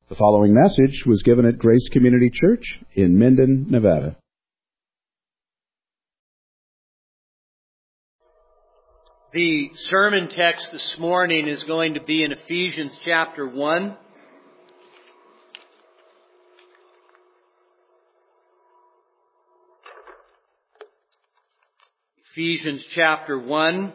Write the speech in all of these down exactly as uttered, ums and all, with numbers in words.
The following message was given at Grace Community Church in Minden, Nevada. The sermon text this morning is going to be in Ephesians chapter one. Ephesians chapter one.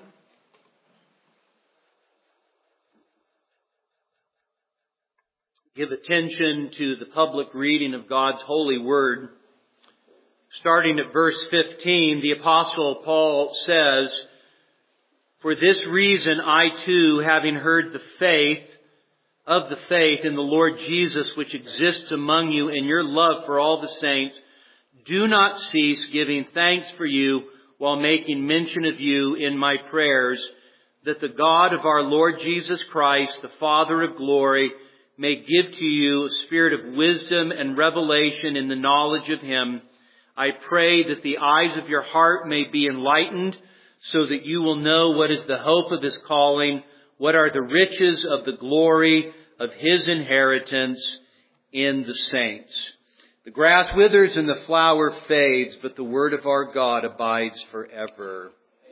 Give attention to the public reading of God's holy word. Starting at verse fifteen, the Apostle Paul says, "For this reason I too, having heard the faith of the faith in the Lord Jesus which exists among you and your love for all the saints, do not cease giving thanks for you while making mention of you in my prayers, that the God of our Lord Jesus Christ, the Father of glory, may give to you a spirit of wisdom and revelation in the knowledge of Him. I pray that the eyes of your heart may be enlightened, so that you will know what is the hope of His calling, what are the riches of the glory of His inheritance in the saints." The grass withers and the flower fades, but the word of our God abides forever.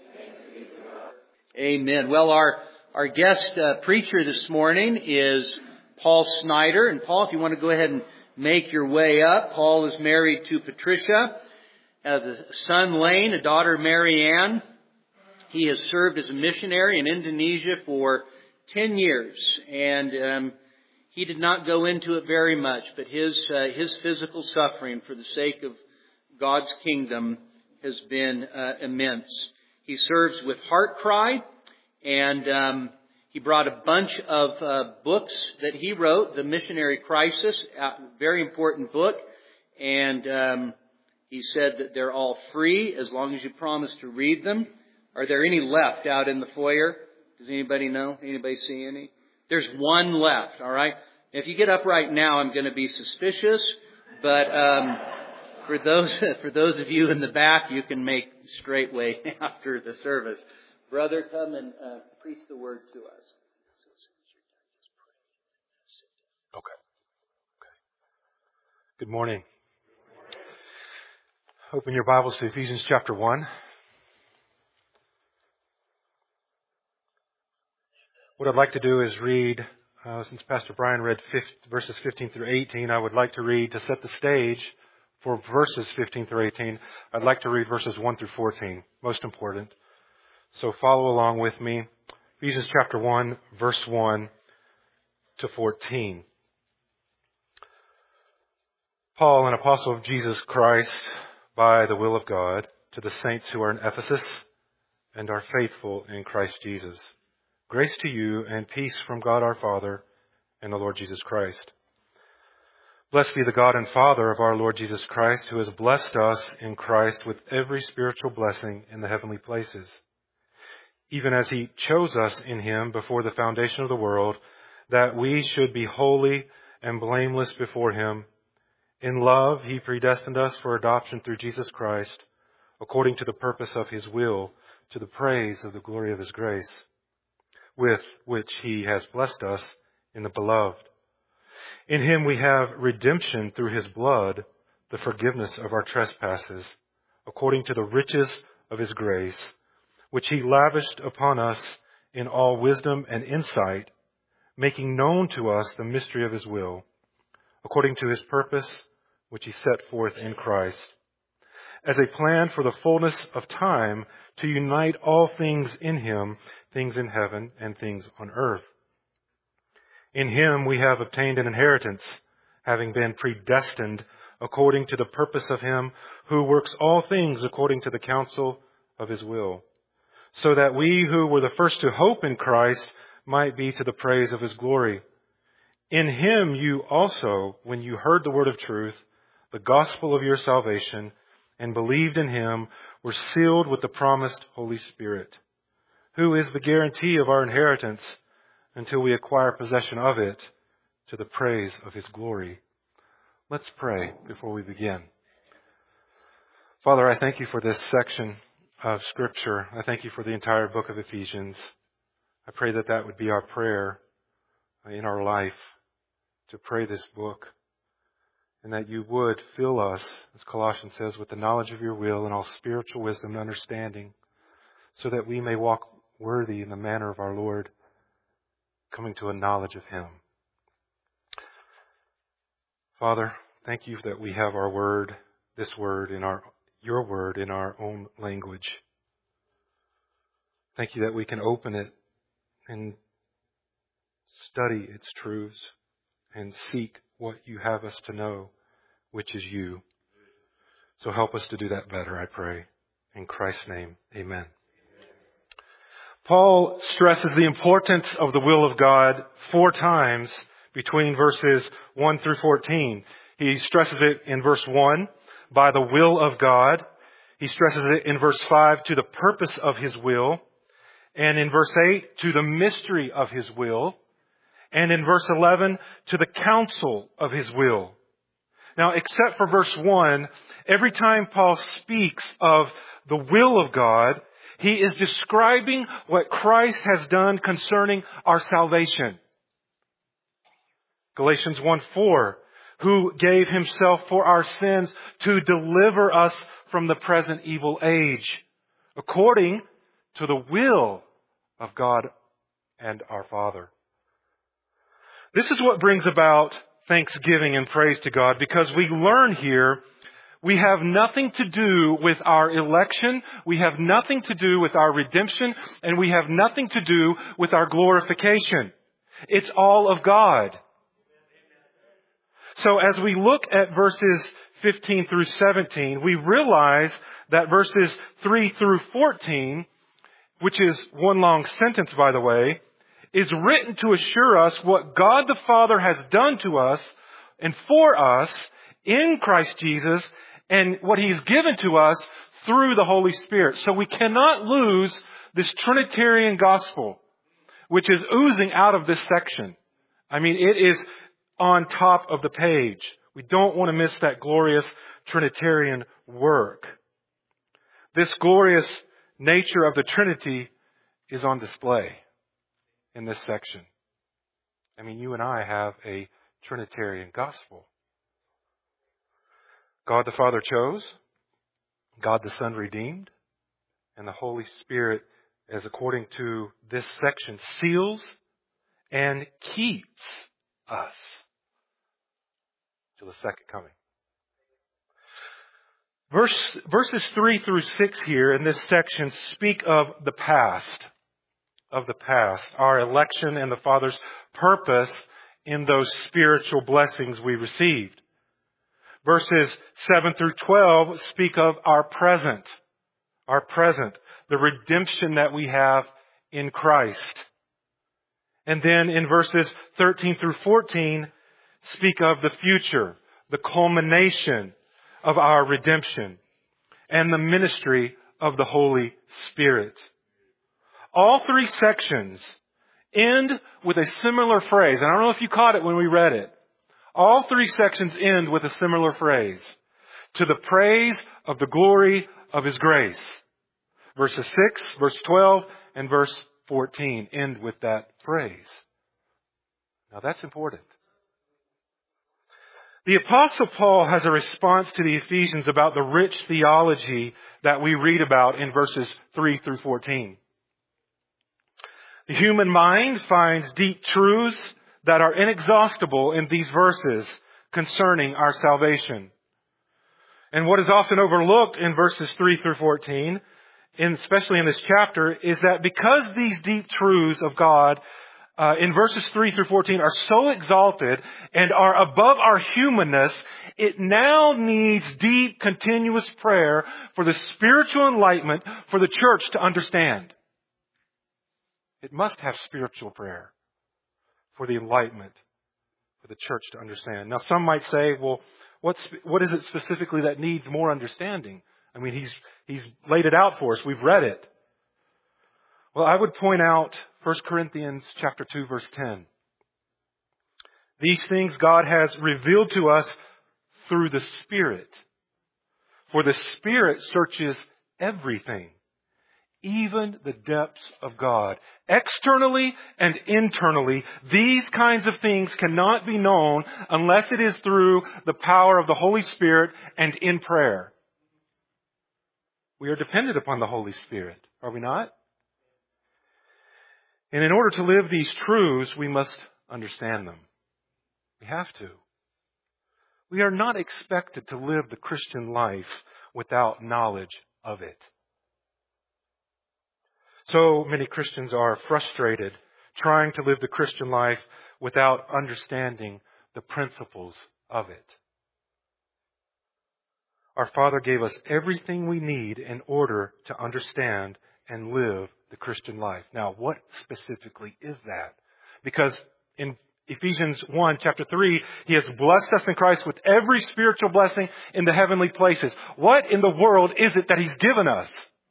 Amen. Well, our, our guest uh, preacher this morning is Paul Snyder. And Paul, if you want to go ahead and make your way up. Paul is married to Patricia, has a son Lane, a daughter Mary Ann. He has served as a missionary in Indonesia for ten years, and um, he did not go into it very much, but his uh, his physical suffering for the sake of God's kingdom has been uh, immense. He serves with Heart Cry, and um, he brought a bunch of uh, books that he wrote, The Missionary Crisis, a very important book, and um, he said that they're all free as long as you promise to read them. Are there any left out in the foyer? Does anybody know? Anybody see any? There's one left, all right? If you get up right now, I'm going to be suspicious, but um, for those for those of you in the back, you can make straight way after the service. Brother, come and uh, preach the word to us. Okay. Okay. Good morning. Open your Bibles to Ephesians chapter one. What I'd like to do is read, uh, since Pastor Brian read fifteen, verses fifteen through eighteen, I would like to read, to set the stage for verses fifteen through eighteen, I'd like to read verses one through fourteen, most important. So follow along with me. Ephesians chapter one, verse one to fourteen. Paul, an apostle of Jesus Christ, by the will of God, to the saints who are in Ephesus and are faithful in Christ Jesus. Grace to you and peace from God our Father and the Lord Jesus Christ. Blessed be the God and Father of our Lord Jesus Christ, who has blessed us in Christ with every spiritual blessing in the heavenly places, even as He chose us in Him before the foundation of the world, that we should be holy and blameless before Him. In love, He predestined us for adoption through Jesus Christ, according to the purpose of His will, to the praise of the glory of His grace, with which He has blessed us in the Beloved. In Him we have redemption through His blood, the forgiveness of our trespasses, according to the riches of His grace, which He lavished upon us in all wisdom and insight, making known to us the mystery of His will, according to His purpose, which He set forth in Christ, as a plan for the fullness of time to unite all things in Him, things in heaven and things on earth. In Him we have obtained an inheritance, having been predestined according to the purpose of Him who works all things according to the counsel of His will, so that we who were the first to hope in Christ might be to the praise of His glory. In Him you also, when you heard the word of truth, the gospel of your salvation, and believed in Him, were sealed with the promised Holy Spirit, who is the guarantee of our inheritance until we acquire possession of it, to the praise of His glory. Let's pray before we begin. Father, I thank You for this section of Scripture. I thank You for the entire book of Ephesians. I pray that that would be our prayer in our life, to pray this book, and that you would fill us, as Colossians says, with the knowledge of your will and all spiritual wisdom and understanding, so that we may walk worthy in the manner of our Lord, coming to a knowledge of Him. Father, thank you that we have our word, this word, in our your word in our own language. Thank you that we can open it and study its truths and seek what you have us to know, which is you. So help us to do that better, I pray. In Christ's name, amen. Paul stresses the importance of the will of God four times between verses one through fourteen. He stresses it in verse one, by the will of God. He stresses it in verse five, to the purpose of His will. And in verse eight, to the mystery of His will. And in verse eleven, to the counsel of His will. Now, except for verse one, every time Paul speaks of the will of God, he is describing what Christ has done concerning our salvation. Galatians one four, who gave Himself for our sins to deliver us from the present evil age, according to the will of God and our Father. This is what brings about thanksgiving and praise to God, because we learn here we have nothing to do with our election, we have nothing to do with our redemption, and we have nothing to do with our glorification. It's all of God. So as we look at verses fifteen through seventeen, we realize that verses three through fourteen, which is one long sentence, by the way, is written to assure us what God the Father has done to us and for us in Christ Jesus, and what He's given to us through the Holy Spirit. So we cannot lose this Trinitarian gospel, which is oozing out of this section. I mean, it is on top of the page. We don't want to miss that glorious Trinitarian work. This glorious nature of the Trinity is on display in this section. I mean, you and I have a Trinitarian gospel. God the Father chose, God the Son redeemed, and the Holy Spirit, as according to this section, seals and keeps us till the second coming. Verse, verses three through six here in this section speak of the past, of the past, our election and the Father's purpose in those spiritual blessings we received. Verses seven through twelve speak of our present, our present, the redemption that we have in Christ. And then in verses thirteen through fourteen speak of the future, the culmination of our redemption, and the ministry of the Holy Spirit. All three sections end with a similar phrase. And I don't know if you caught it when we read it. All three sections end with a similar phrase. To the praise of the glory of His grace. Verses six, verse twelve, and verse fourteen end with that phrase. Now that's important. The Apostle Paul has a response to the Ephesians about the rich theology that we read about in verses three through fourteen. The human mind finds deep truths that are inexhaustible in these verses concerning our salvation. And what is often overlooked in verses three through fourteen, and especially in this chapter, is that because these deep truths of God Uh, in verses three through fourteen are so exalted and are above our humanness, it now needs deep, continuous prayer for the spiritual enlightenment for the church to understand. It must have spiritual prayer for the enlightenment for the church to understand. Now, some might say, well, what's, what is it specifically that needs more understanding? I mean, he's, he's laid it out for us. We've read it. Well, I would point out First Corinthians chapter two, verse ten. These things God has revealed to us through the Spirit. For the Spirit searches everything, even the depths of God. Externally and internally, these kinds of things cannot be known unless it is through the power of the Holy Spirit and in prayer. We are dependent upon the Holy Spirit, are we not? And in order to live these truths, we must understand them. We have to. We are not expected to live the Christian life without knowledge of it. So many Christians are frustrated trying to live the Christian life without understanding the principles of it. Our Father gave us everything we need in order to understand and live the Christian life. Now, what specifically is that? Because in Ephesians one, chapter three, He has blessed us in Christ with every spiritual blessing in the heavenly places. What in the world is it that He's given us?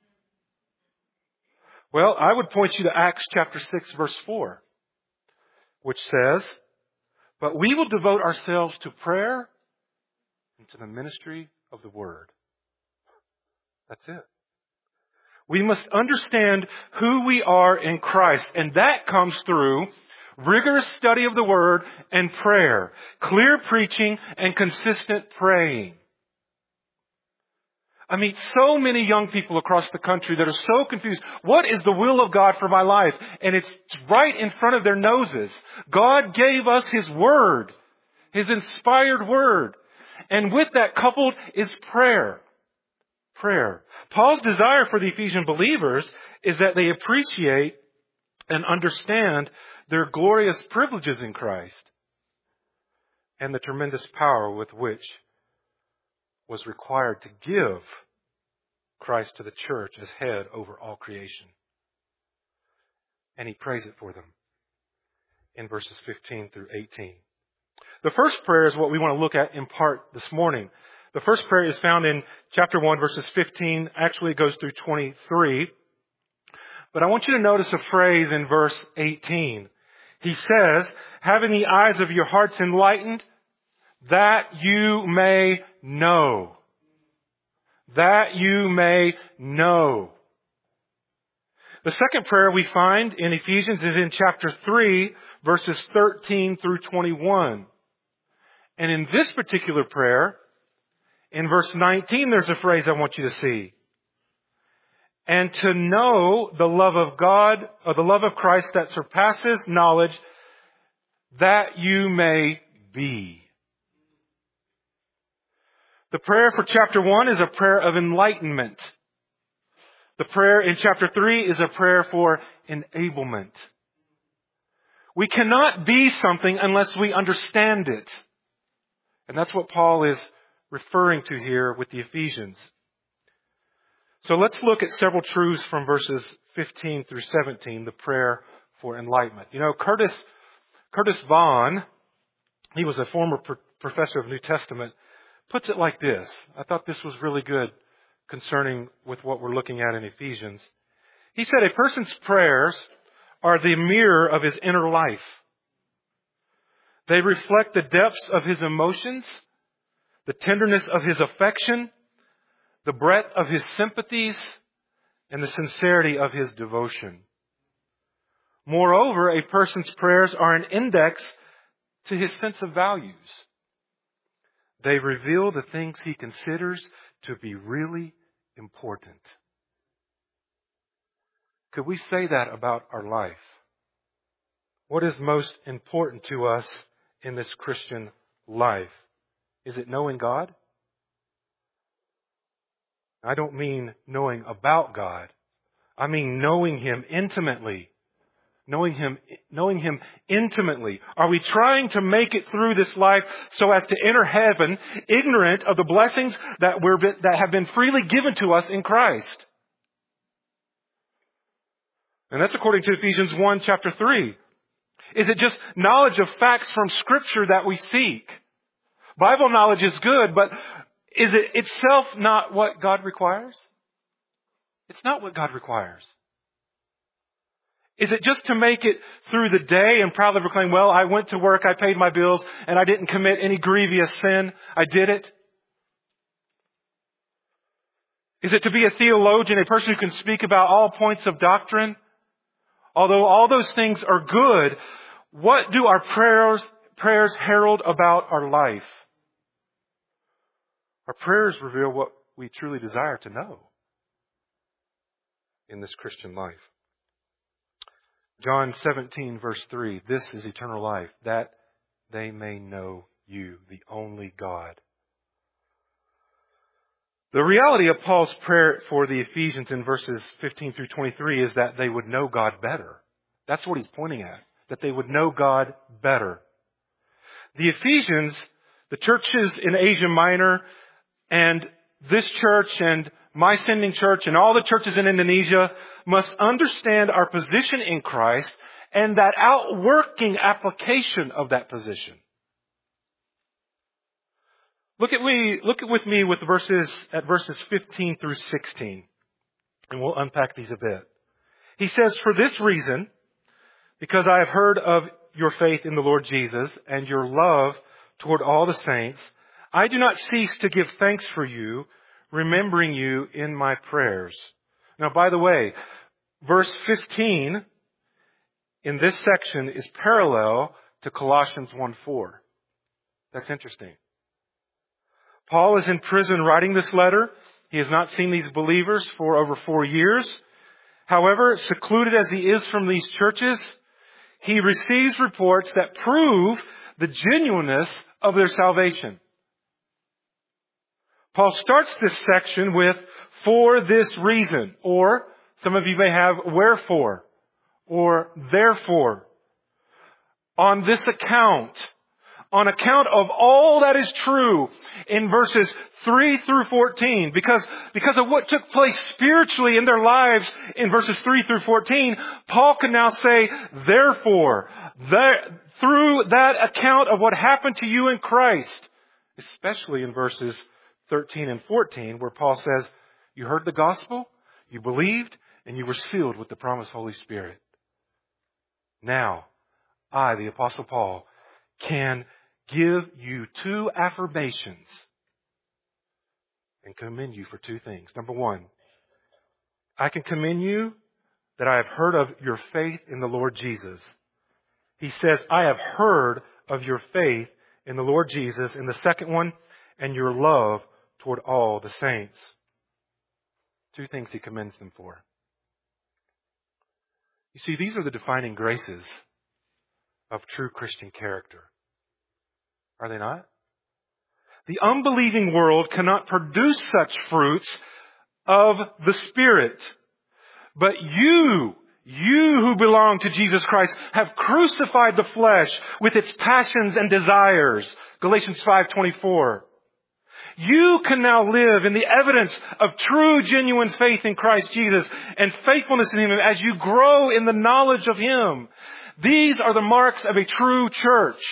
Well, I would point you to Acts chapter six, verse four, which says, "But we will devote ourselves to prayer and to the ministry of the Word." That's it. We must understand who we are in Christ, and that comes through rigorous study of the Word and prayer, clear preaching and consistent praying. I meet so many young people across the country that are so confused. What is the will of God for my life? And it's right in front of their noses. God gave us His Word, His inspired Word. And with that coupled is prayer. Prayer. Paul's desire for the Ephesian believers is that they appreciate and understand their glorious privileges in Christ and the tremendous power with which was required to give Christ to the church as head over all creation. And he prays it for them in verses fifteen through eighteen. The first prayer is what we want to look at in part this morning. The first prayer is found in chapter one, verses fifteen. Actually, it goes through twenty-three. But I want you to notice a phrase in verse eighteen. He says, "Having the eyes of your hearts enlightened, that you may know." That you may know. The second prayer we find in Ephesians is in chapter three, verses thirteen through twenty-one. And in this particular prayer, in verse nineteen, there's a phrase I want you to see. "And to know the love of God, or the love of Christ that surpasses knowledge, that you may be." The prayer for chapter one is a prayer of enlightenment. The prayer in chapter three is a prayer for enablement. We cannot be something unless we understand it. And that's what Paul is referring to here with the Ephesians. So let's look at several truths from verses fifteen through seventeen, the prayer for enlightenment. You know, Curtis, Curtis Vaughan, he was a former pro- professor of New Testament, puts it like this. I thought this was really good concerning with what we're looking at in Ephesians. He said a person's prayers are the mirror of his inner life. They reflect the depths of his emotions, the tenderness of his affection, the breadth of his sympathies, and the sincerity of his devotion. Moreover, a person's prayers are an index to his sense of values. They reveal the things he considers to be really important. Could we say that about our life? What is most important to us in this Christian life? Is it knowing God? I don't mean knowing about God. I mean knowing Him intimately. Knowing Him, knowing Him intimately. Are we trying to make it through this life so as to enter heaven ignorant of the blessings that were that have been freely given to us in Christ? And that's according to Ephesians one, chapter three. Is it just knowledge of facts from Scripture that we seek? Bible knowledge is good, but is it itself not what God requires? It's not what God requires. Is it just to make it through the day and proudly proclaim, well, I went to work, I paid my bills, and I didn't commit any grievous sin. I did it. Is it to be a theologian, a person who can speak about all points of doctrine? Although all those things are good, what do our prayers, prayers herald about our life? Our prayers reveal what we truly desire to know in this Christian life. John seventeen, verse three, this is eternal life, that they may know you, the only God. The reality of Paul's prayer for the Ephesians in verses fifteen through twenty-three is that they would know God better. That's what he's pointing at, that they would know God better. The Ephesians, the churches in Asia Minor, and this church and my sending church and all the churches in Indonesia must understand our position in Christ and that outworking application of that position. Look at me, look with me with verses at verses fifteen through sixteen, and we'll unpack these a bit. He says, "For this reason, because I have heard of your faith in the Lord Jesus and your love toward all the saints, I do not cease to give thanks for you, remembering you in my prayers." Now, by the way, verse fifteen in this section is parallel to Colossians one four. That's interesting. Paul is in prison writing this letter. He has not seen these believers for over four years. However, secluded as he is from these churches, he receives reports that prove the genuineness of their salvation. Paul starts this section with, "for this reason," or some of you may have "wherefore," or "therefore," "on this account," on account of all that is true in verses three through fourteen, because, because of what took place spiritually in their lives in verses three through fourteen, Paul can now say, "Therefore," there, through that account of what happened to you in Christ, especially in verses thirteen and fourteen, where Paul says, "You heard the gospel, you believed, and you were sealed with the promised Holy Spirit." Now, I, the Apostle Paul, can give you two affirmations and commend you for two things. Number one, I can commend you that I have heard of your faith in the Lord Jesus. He says, "I have heard of your faith in the Lord Jesus." And the second one, "and your love toward all the saints." Two things he commends them for. You see, these are the defining graces of true Christian character. Are they not? The unbelieving world cannot produce such fruits of the Spirit. But you, you who belong to Jesus Christ, have crucified the flesh with its passions and desires. Galatians five twenty-four. You can now live in the evidence of true, genuine faith in Christ Jesus and faithfulness in Him as you grow in the knowledge of Him. These are the marks of a true church.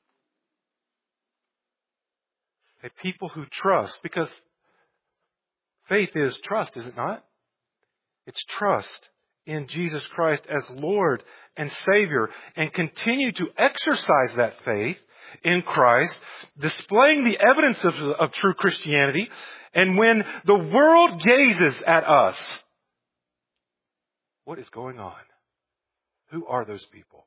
A people who trust, because faith is trust, is it not? It's trust in Jesus Christ as Lord and Savior, and continue to exercise that faith in Christ, displaying the evidence of, of true Christianity. And when the world gazes at us, what is going on? Who are those people?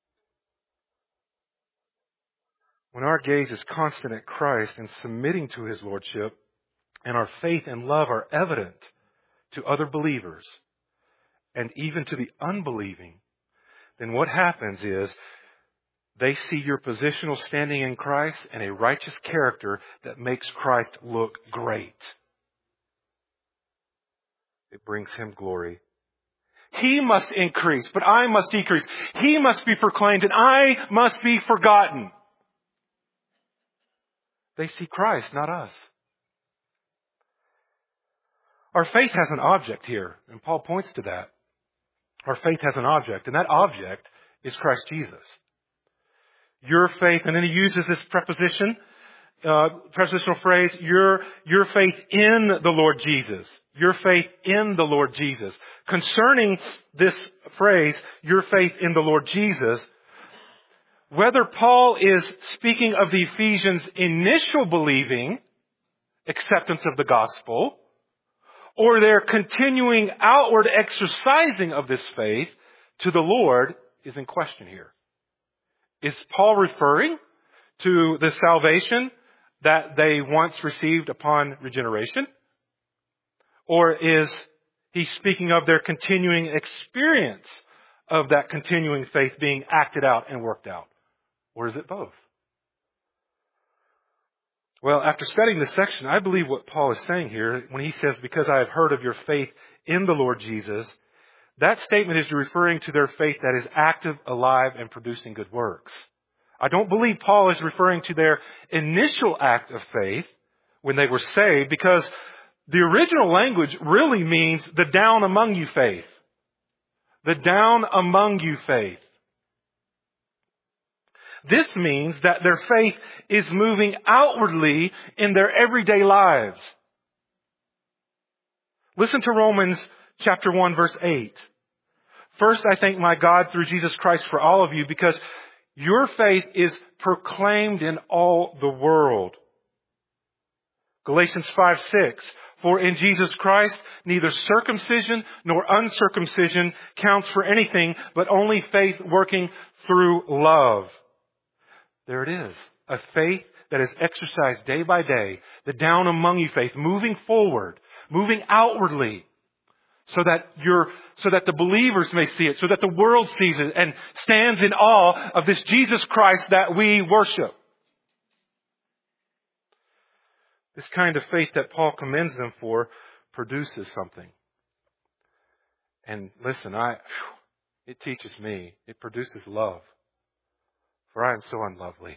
When our gaze is constant at Christ and submitting to His Lordship, and our faith and love are evident to other believers, and even to the unbelieving, then what happens is they see your positional standing in Christ and a righteous character that makes Christ look great. It brings Him glory. He must increase, but I must decrease. He must be proclaimed, and I must be forgotten. They see Christ, not us. Our faith has an object here, and Paul points to that. Our faith has an object, and that object is Christ Jesus. Your faith, and then he uses this preposition, uh, prepositional phrase, your, your faith in the Lord Jesus. Your faith in the Lord Jesus. Concerning this phrase, your faith in the Lord Jesus, whether Paul is speaking of the Ephesians' initial believing, acceptance of the gospel, or their continuing outward exercising of this faith to the Lord is in question here. Is Paul referring to the salvation that they once received upon regeneration? Or is he speaking of their continuing experience of that continuing faith being acted out and worked out? Or is it both? Well, after studying this section, I believe what Paul is saying here when he says, because I have heard of your faith in the Lord Jesus, that statement is referring to their faith that is active, alive, and producing good works. I don't believe Paul is referring to their initial act of faith when they were saved, because the original language really means the down among you faith. The down among you faith. This means that their faith is moving outwardly in their everyday lives. Listen to Romans chapter one, verse eight. First, I thank my God through Jesus Christ for all of you, because your faith is proclaimed in all the world. Galatians five, six. For in Jesus Christ, neither circumcision nor uncircumcision counts for anything, but only faith working through love. There it is. A faith that is exercised day by day. The down among you faith, moving forward, moving outwardly, so that you're, so that the believers may see it, so that the world sees it and stands in awe of this Jesus Christ that we worship. This kind of faith that Paul commends them for produces something. And listen, I, it teaches me. It produces love. For I am so unlovely.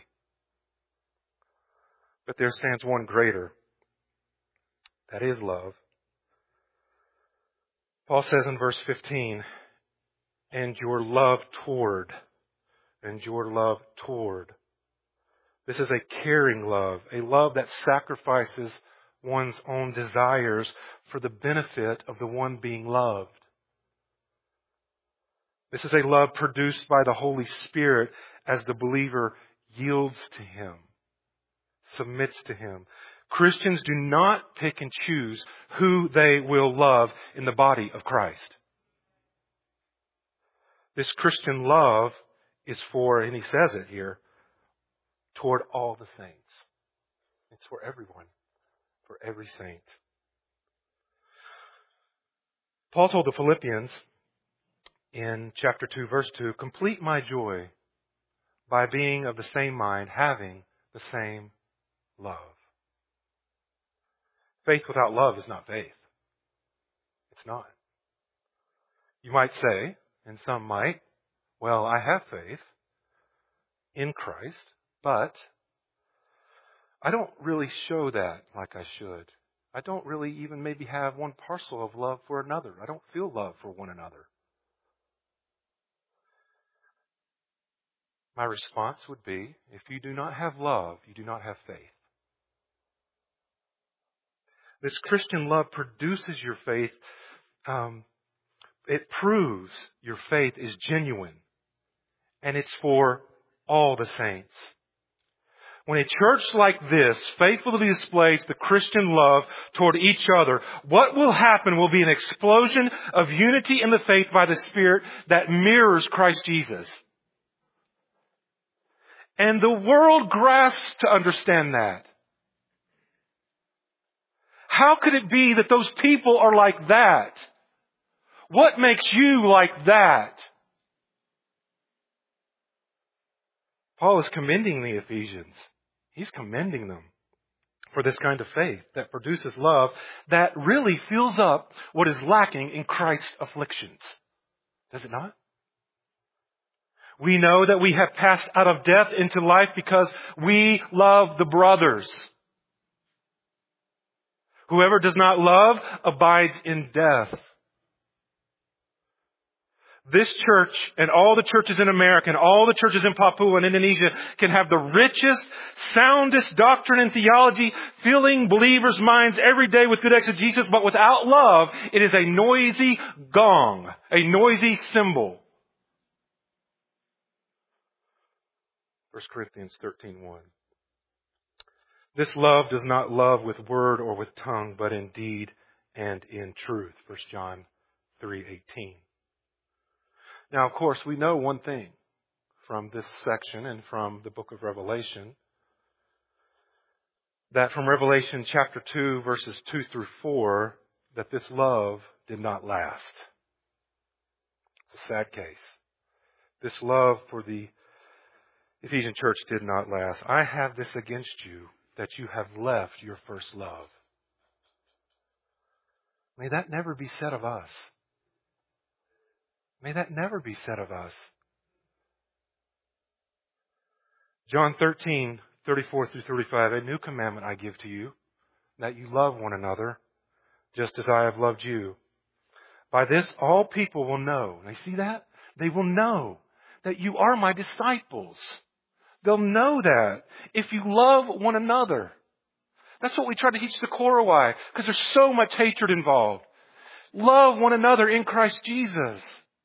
But there stands one greater. That is love. Paul says in verse fifteen, and your love toward, and your love toward. This is a caring love, a love that sacrifices one's own desires for the benefit of the one being loved. This is a love produced by the Holy Spirit as the believer yields to Him, submits to Him. Christians do not pick and choose who they will love in the body of Christ. This Christian love is for, and he says it here, toward all the saints. It's for everyone, for every saint. Paul told the Philippians in chapter two, verse two, complete my joy by being of the same mind, having the same love. Faith without love is not faith. It's not. You might say, and some might, well, I have faith in Christ, but I don't really show that like I should. I don't really even maybe have one parcel of love for another. I don't feel love for one another. My response would be, if you do not have love, you do not have faith. This Christian love produces your faith. Um, it proves your faith is genuine. And it's for all the saints. When a church like this faithfully displays the Christian love toward each other, what will happen will be an explosion of unity in the faith by the Spirit that mirrors Christ Jesus. And the world grasps to understand that. How could it be that those people are like that? What makes you like that? Paul is commending the Ephesians. He's commending them for this kind of faith that produces love that really fills up what is lacking in Christ's afflictions. Does it not? We know that we have passed out of death into life because we love the brothers. Whoever does not love abides in death. This church and all the churches in America and all the churches in Papua and Indonesia can have the richest, soundest doctrine and theology, filling believers' minds every day with good exegesis, but without love, it is a noisy gong, a noisy cymbal. First Corinthians thirteen one. This love does not love with word or with tongue, but in deed and in truth. First John three eighteen. Now, of course, we know one thing from this section and from the book of Revelation, that from Revelation chapter two, verses two through four, that this love did not last. It's a sad case. This love for the Ephesian church did not last. I have this against you, that you have left your first love. May that never be said of us. May that never be said of us. John thirteen, thirty-four through thirty-five, a new commandment I give to you, that you love one another, just as I have loved you. By this all people will know. They see that? They will know that you are my disciples. They'll know that if you love one another. That's what we try to teach the Korowai, because there's so much hatred involved. Love one another in Christ Jesus.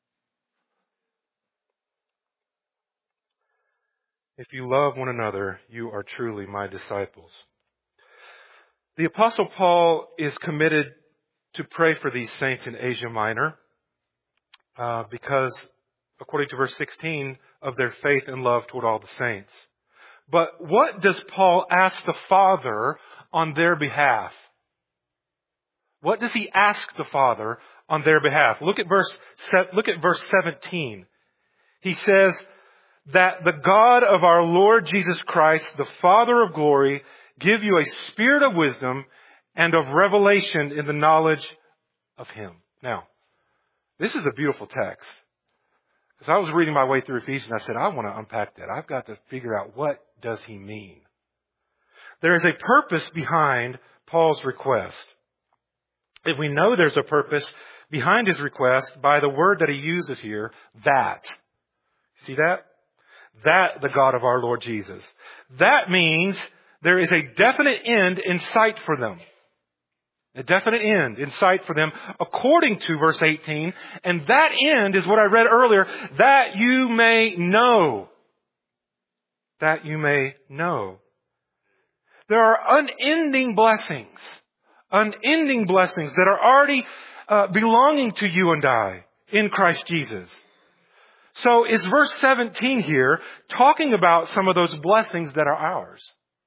If you love one another, you are truly my disciples. The Apostle Paul is committed to pray for these saints in Asia Minor uh, because, according to verse sixteen, of their faith and love toward all the saints. But what does Paul ask the Father on their behalf? What does he ask the Father on their behalf? Look at verse, look at verse seventeen. He says that the God of our Lord Jesus Christ, the Father of glory, give you a spirit of wisdom and of revelation in the knowledge of Him. Now, this is a beautiful text. As I was reading my way through Ephesians, I said, I want to unpack that. I've got to figure out, what does he mean? There is a purpose behind Paul's request. If we know there's a purpose behind his request by the word that he uses here, that. See that? That the God of our Lord Jesus. That means there is a definite end in sight for them. A definite end in sight for them, according to verse eighteen. And that end is what I read earlier, that you may know. That you may know. There are unending blessings. Unending blessings that are already uh, belonging to you and I in Christ Jesus. So is verse seventeen here talking about some of those blessings that are ours?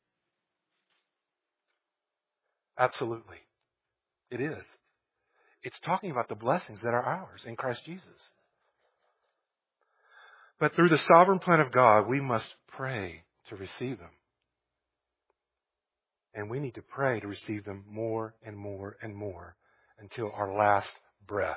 Absolutely. It is. It's talking about the blessings that are ours in Christ Jesus. But through the sovereign plan of God, we must pray to receive them. And we need to pray to receive them more and more and more until our last breath.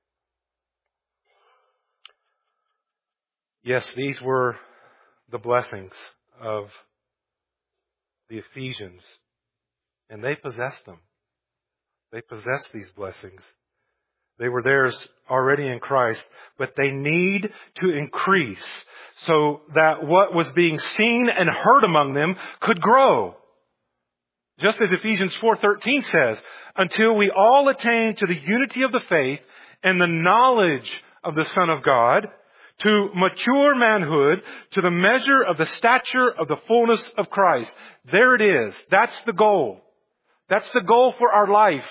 Yes, these were the blessings of the Ephesians, and they possessed them. They possessed these blessings. They were theirs already in Christ, but they need to increase so that what was being seen and heard among them could grow. Just as Ephesians four thirteen says, until we all attain to the unity of the faith and the knowledge of the Son of God, to mature manhood, to the measure of the stature of the fullness of Christ. There it is. That's the goal. That's the goal for our life.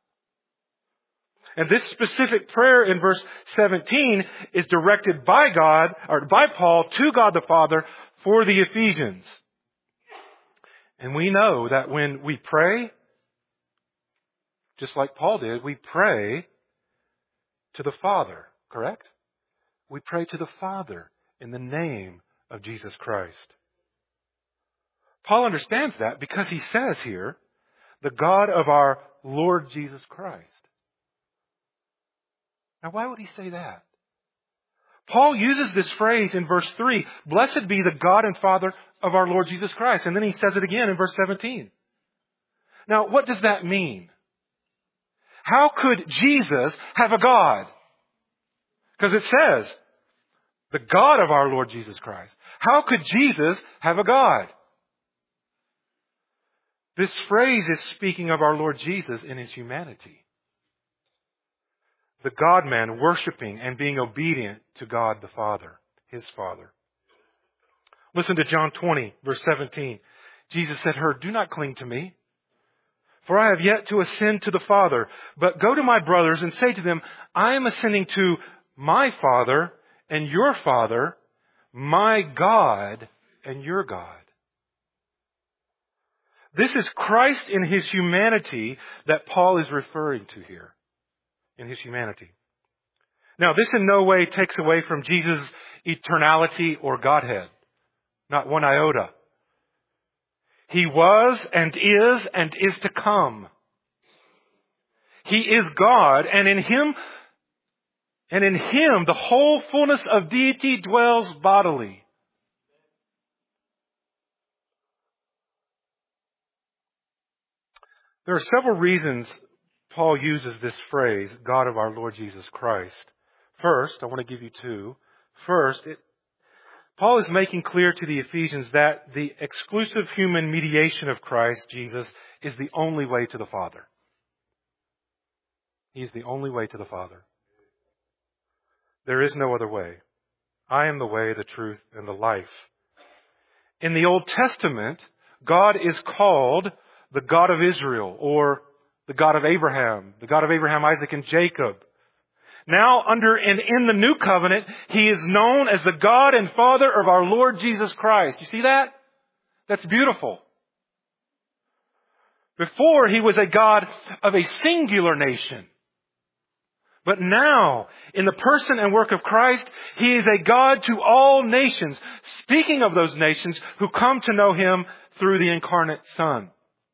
And this specific prayer in verse seventeen is directed by God, or by Paul, to God the Father for the Ephesians. And we know that when we pray, just like Paul did, we pray to the Father, correct? We pray to the Father in the name of Jesus Christ. Paul understands that because he says here, the God of our Lord Jesus Christ. Now, why would he say that? Paul uses this phrase in verse three, blessed be the God and Father of our Lord Jesus Christ. And then he says it again in verse seventeen. Now, what does that mean? How could Jesus have a God? Because it says, the God of our Lord Jesus Christ. How could Jesus have a God? This phrase is speaking of our Lord Jesus in his humanity. The God-man worshiping and being obedient to God the Father, his Father. Listen to John twenty, verse seventeen. Jesus said to her, do not cling to me, For I have yet to ascend to the Father. But go to my brothers and say to them, I am ascending to my Father and your Father, my God and your God. This is Christ in His humanity that Paul is referring to here. In His humanity. Now, this in no way takes away from Jesus' eternality or Godhead. Not one iota. He was and is and is to come. He is God, and in Him, and in Him the whole fullness of deity dwells bodily. There are several reasons Paul uses this phrase, God of our Lord Jesus Christ. First, I want to give you two. First, it, Paul is making clear to the Ephesians that the exclusive human mediation of Christ Jesus is the only way to the Father. He is the only way to the Father. There is no other way. I am the way, the truth, and the life. In the Old Testament, God is called the God of Israel, or the God of Abraham, the God of Abraham, Isaac, and Jacob. Now, under and in the New Covenant, He is known as the God and Father of our Lord Jesus Christ. You see that? That's beautiful. Before, He was a God of a singular nation. But now, in the person and work of Christ, He is a God to all nations, speaking of those nations who come to know Him through the incarnate Son.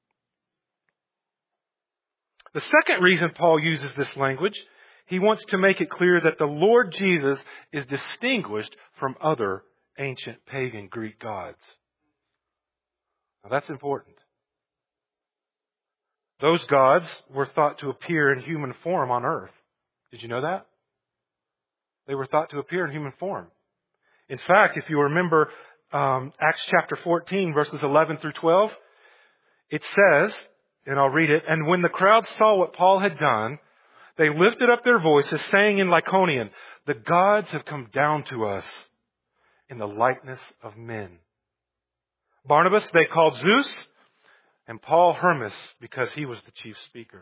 The second reason Paul uses this language, he wants to make it clear that the Lord Jesus is distinguished from other ancient pagan Greek gods. Now that's important. Those gods were thought to appear in human form on earth. Did you know that? They were thought to appear in human form. In fact, if you remember um, Acts chapter fourteen, verses eleven through twelve, it says, and I'll read it, and when the crowd saw what Paul had done, they lifted up their voices, saying in Lycaonian, the gods have come down to us in the likeness of men. Barnabas they called Zeus, and Paul Hermas, because he was the chief speaker.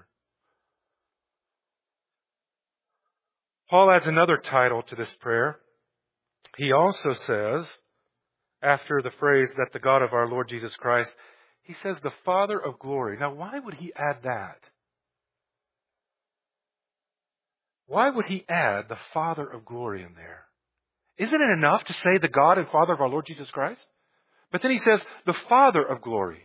Paul adds another title to this prayer. He also says, after the phrase that the God of our Lord Jesus Christ, he says the Father of glory. Now, why would he add that? Why would he add the Father of glory in there? Isn't it enough to say the God and Father of our Lord Jesus Christ? But then he says the Father of glory.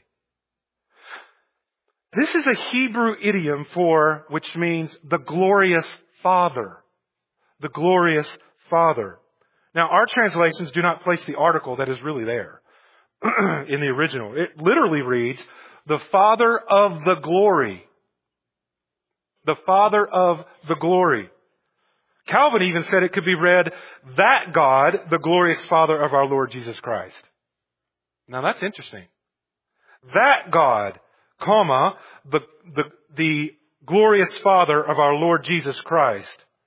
This is a Hebrew idiom for, which means the glorious Father. The glorious Father. Now, our translations do not place the article that is really there in the original. It literally reads, the Father of the glory. The Father of the glory. Calvin even said it could be read, that God, the glorious Father of our Lord Jesus Christ. Now that's interesting. That God, comma, the, the, the glorious Father of our Lord Jesus Christ.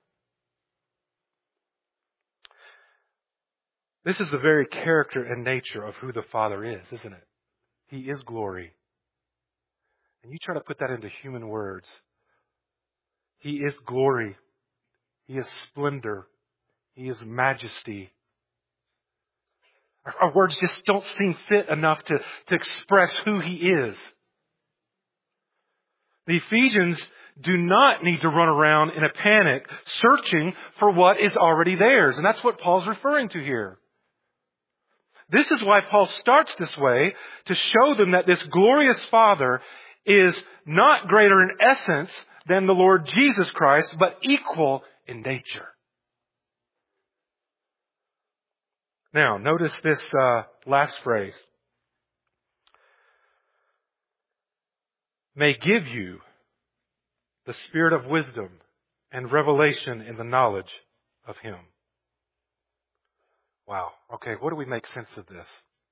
This is the very character and nature of who the Father is, isn't it? He is glory. And you try to put that into human words. He is glory. He is splendor. He is majesty. Our, our words just don't seem fit enough to, to express who He is. The Ephesians do not need to run around in a panic searching for what is already theirs. And that's what Paul's referring to here. This is why Paul starts this way, to show them that this glorious Father is not greater in essence than the Lord Jesus Christ, but equal in nature. Now, notice this uh, last phrase. May give you the spirit of wisdom and revelation in the knowledge of Him. Wow. Okay, what do we make sense of this?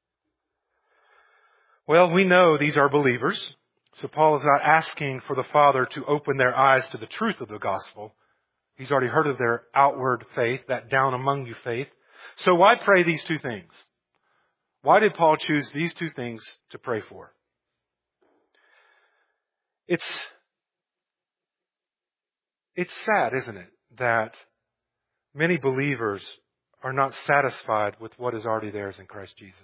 Well, we know these are believers. So Paul is not asking for the Father to open their eyes to the truth of the gospel. He's already heard of their outward faith, that down among you faith. So why pray these two things? Why did Paul choose these two things to pray for? It's, it's sad, isn't it, that many believers are not satisfied with what is already theirs in Christ Jesus.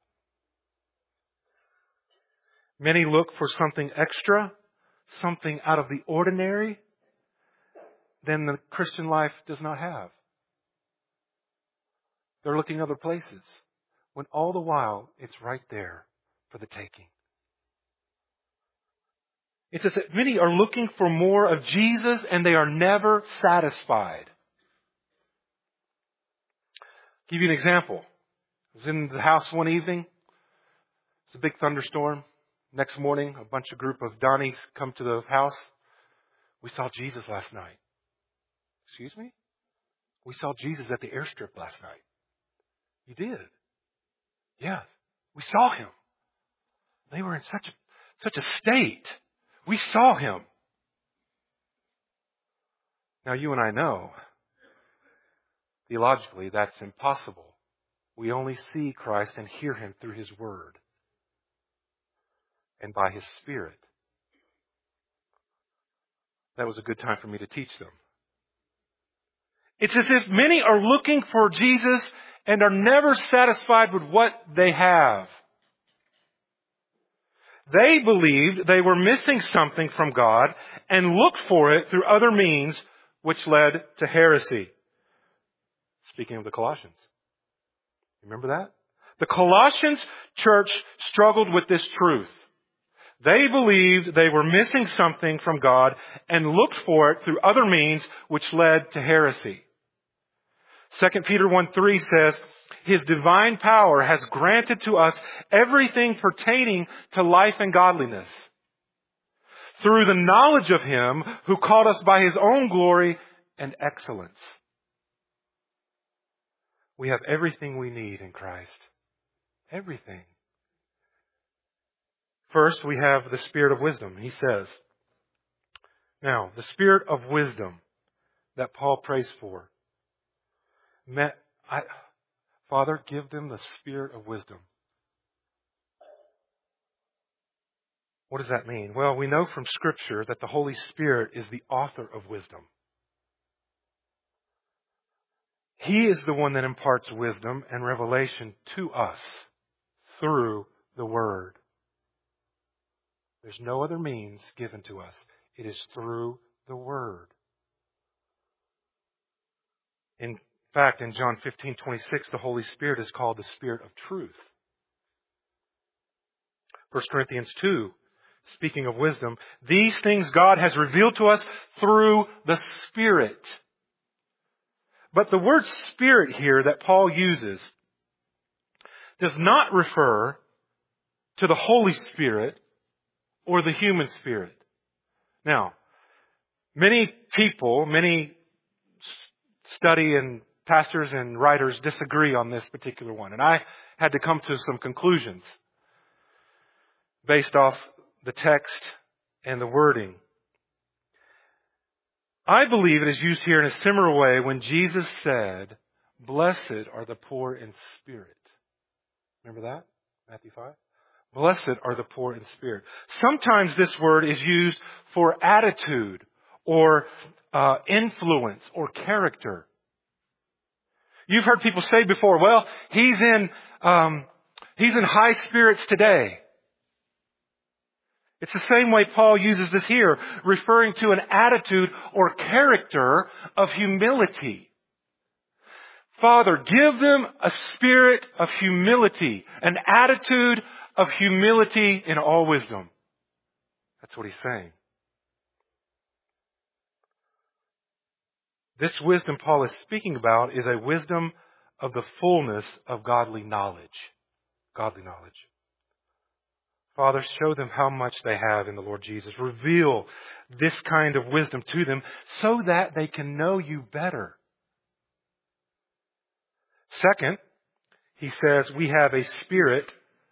Many look for something extra, something out of the ordinary, than the Christian life does not have. They're looking other places, when all the while it's right there for the taking. It says that many are looking for more of Jesus and they are never satisfied. I'll give you an example. I was in the house one evening. It's a big thunderstorm. Next morning, a bunch of group of Donnies come to the house. We saw Jesus last night. Excuse me? We saw Jesus at the airstrip last night. You did? Yes. We saw Him. They were in such a, such a state. We saw Him. Now you and I know, theologically, that's impossible. We only see Christ and hear Him through His Word and by His Spirit. That was a good time for me to teach them. It's as if many are looking for Jesus and are never satisfied with what they have. They believed they were missing something from God and looked for it through other means, which led to heresy. Speaking of the Colossians. Remember that? The Colossians church struggled with this truth. They believed they were missing something from God and looked for it through other means, which led to heresy. Second Peter one three says, His divine power has granted to us everything pertaining to life and godliness, through the knowledge of Him who called us by His own glory and excellence. We have everything we need in Christ. Everything. First, we have the Spirit of wisdom, he says. Now, the Spirit of wisdom that Paul prays for. Met, I, Father, give them the Spirit of wisdom. What does that mean? Well, we know from Scripture that the Holy Spirit is the author of wisdom. He is the one that imparts wisdom and revelation to us through the Word. There's no other means given to us. It is through the Word. In fact, in John fifteen twenty-six, the Holy Spirit is called the Spirit of truth. First Corinthians two, speaking of wisdom, these things God has revealed to us through the Spirit. But the word Spirit here that Paul uses does not refer to the Holy Spirit or the human spirit. Now, many people, many study and pastors and writers disagree on this particular one. And I had to come to some conclusions based off the text and the wording. I believe it is used here in a similar way when Jesus said, "Blessed are the poor in spirit." Remember that? Matthew five? Blessed are the poor in spirit. Sometimes this word is used for attitude or uh, influence or character. You've heard people say before, well, he's in um, he's in high spirits today. It's the same way Paul uses this here, referring to an attitude or character of humility. Father, give them a spirit of humility, an attitude of humility in all wisdom. That's what he's saying. This wisdom Paul is speaking about is a wisdom of the fullness of godly knowledge. Godly knowledge. Father, show them how much they have in the Lord Jesus. Reveal this kind of wisdom to them so that they can know you better. Second, he says we have a spirit,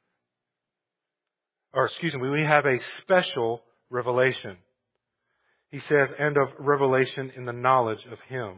or excuse me, we have a special revelation. He says, and of revelation in the knowledge of Him.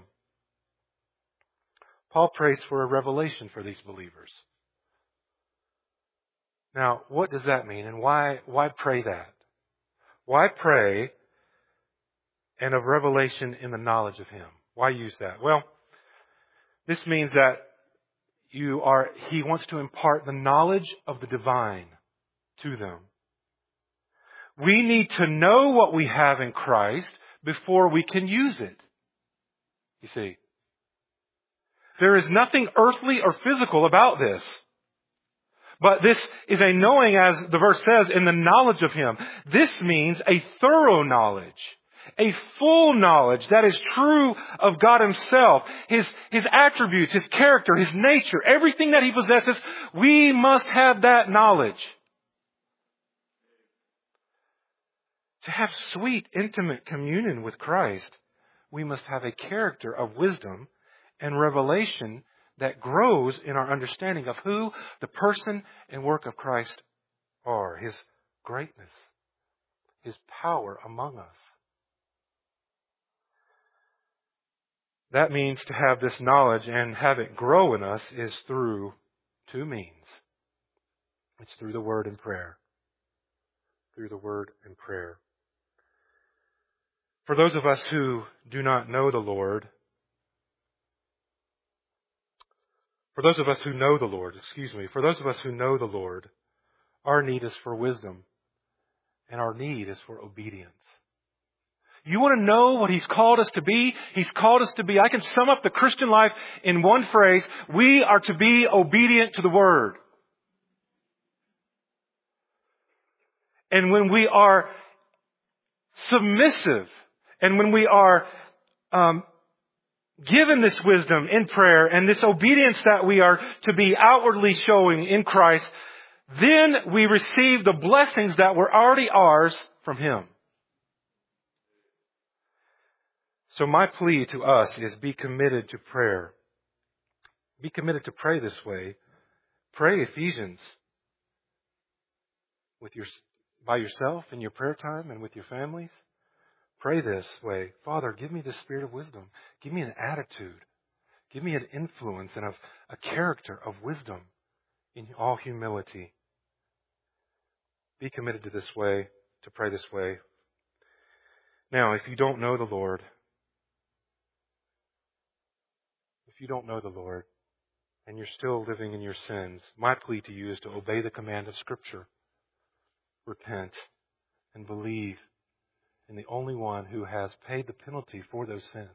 Paul prays for a revelation for these believers. Now, what does that mean and why, why pray that? Why pray and of revelation in the knowledge of Him? Why use that? Well, this means that you are, He wants to impart the knowledge of the divine to them. We need to know what we have in Christ before we can use it. You see, there is nothing earthly or physical about this. But this is a knowing, as the verse says, in the knowledge of Him. This means a thorough knowledge, a full knowledge that is true of God Himself, His, His attributes, His character, His nature, everything that He possesses. We must have that knowledge. To have sweet, intimate communion with Christ, we must have a character of wisdom and revelation that grows in our understanding of who the person and work of Christ are, His greatness, His power among us. That means to have this knowledge and have it grow in us is through two means. It's through the Word and prayer. Through the Word and prayer. For those of us who do not know the Lord, For those of us who know the Lord, excuse me, for those of us who know the Lord, our need is for wisdom, and our need is for obedience. You want to know what He's called us to be? He's called us to be, I can sum up the Christian life in one phrase, we are to be obedient to the Word. And when we are submissive, and when we are um, given this wisdom in prayer and this obedience that we are to be outwardly showing in Christ, then we receive the blessings that were already ours from Him. So my plea to us is be committed to prayer. Be committed to pray this way. Pray Ephesians with your, by yourself in your prayer time and with your families. Pray this way. Father, give me the spirit of wisdom. Give me an attitude. Give me an influence and a, a character of wisdom in all humility. Be committed to this way, to pray this way. Now, if you don't know the Lord, if you don't know the Lord and you're still living in your sins, my plea to you is to obey the command of Scripture. Repent and believe in the only one who has paid the penalty for those sins.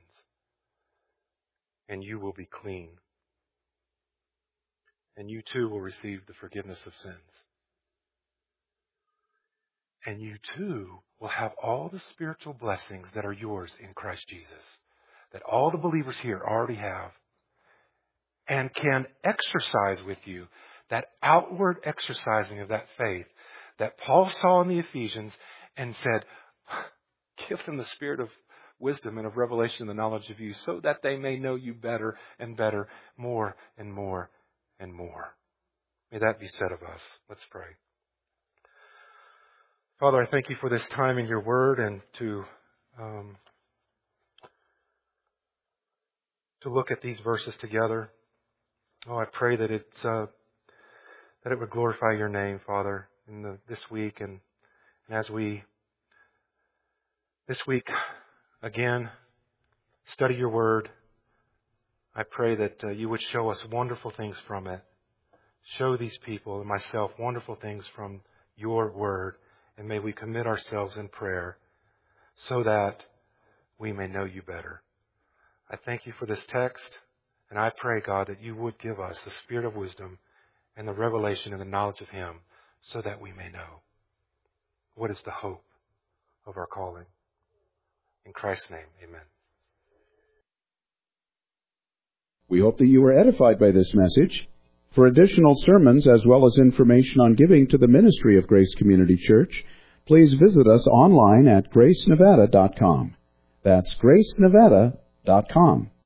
And you will be clean. And you too will receive the forgiveness of sins. And you too will have all the spiritual blessings that are yours in Christ Jesus. That all the believers here already have. And can exercise with you that outward exercising of that faith that Paul saw in the Ephesians and said, give them the spirit of wisdom and of revelation and the knowledge of you so that they may know you better and better, more and more and more. May that be said of us. Let's pray. Father, I thank you for this time in your word and to um, to look at these verses together. Oh, I pray that it's uh, that it would glorify your name, Father, in the, this week and, and as we This week, again, study your word. I pray that uh, you would show us wonderful things from it. Show these people and myself wonderful things from your word. And may we commit ourselves in prayer so that we may know you better. I thank you for this text. And I pray, God, that you would give us the spirit of wisdom and the revelation and the knowledge of Him so that we may know what is the hope of our calling. In Christ's name, amen. We hope that you were edified by this message. For additional sermons as well as information on giving to the ministry of Grace Community Church, please visit us online at grace nevada dot com. That's grace nevada dot com.